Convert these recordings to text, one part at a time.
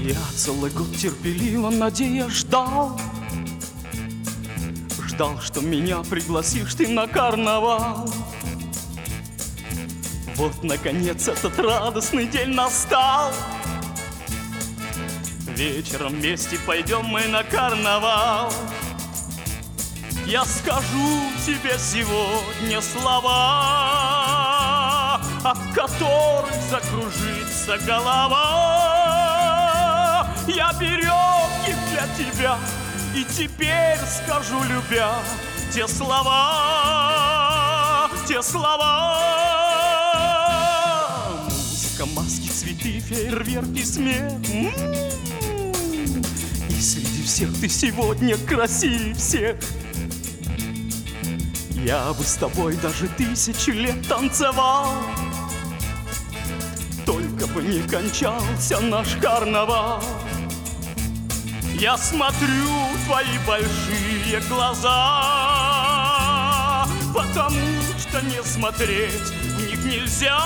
Я целый год терпеливо, надеясь, ждал, что меня пригласишь ты на карнавал. Вот, наконец, этот радостный день настал. Вечером вместе пойдем мы на карнавал. Я скажу тебе сегодня слова, от которых закружится голова. Я берег их для тебя и теперь скажу, любя, те слова, те слова. Музыка, маски, цветы, фейерверки, смех. И среди всех ты сегодня красивее всех. Я бы с тобой даже 1000 лет танцевал, только бы не кончался наш карнавал. Я смотрю в твои большие глаза, потому что не смотреть в них нельзя.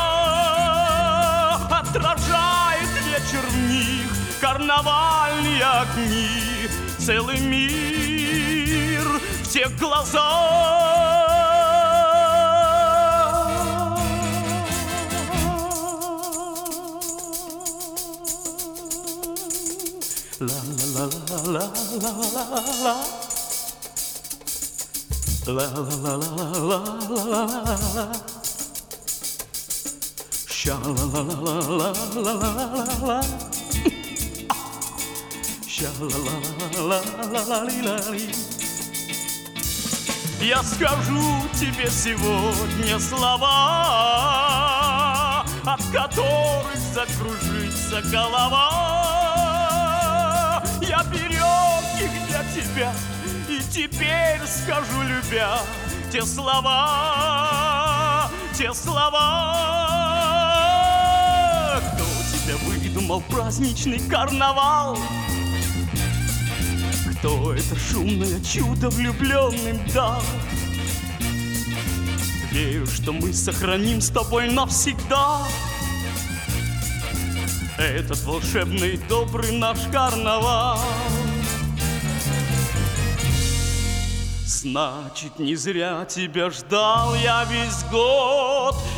Отражает вечер в них карнавальные огни, целый мир в тех глазах. Ла-ла-ла-ла-ла-ла-ла-ла, ла-ла-ла-ла-ла-ла-ла-ла, ша-ла-ла-ла-ла-ла-ла-ла-ла, ша-ла-ла-ла-ла-ла-ла-ли-ла-ли. Я скажу тебе сегодня слова, от которых закружится голова. Я берег их для тебя и теперь скажу, любя, те слова, те слова. Кто тебя выдумал праздничный карнавал? Кто это шумное чудо влюбленным дал? Верю, что мы сохраним с тобой навсегда этот волшебный добрый наш карнавал. Значит, не зря тебя ждал я весь год,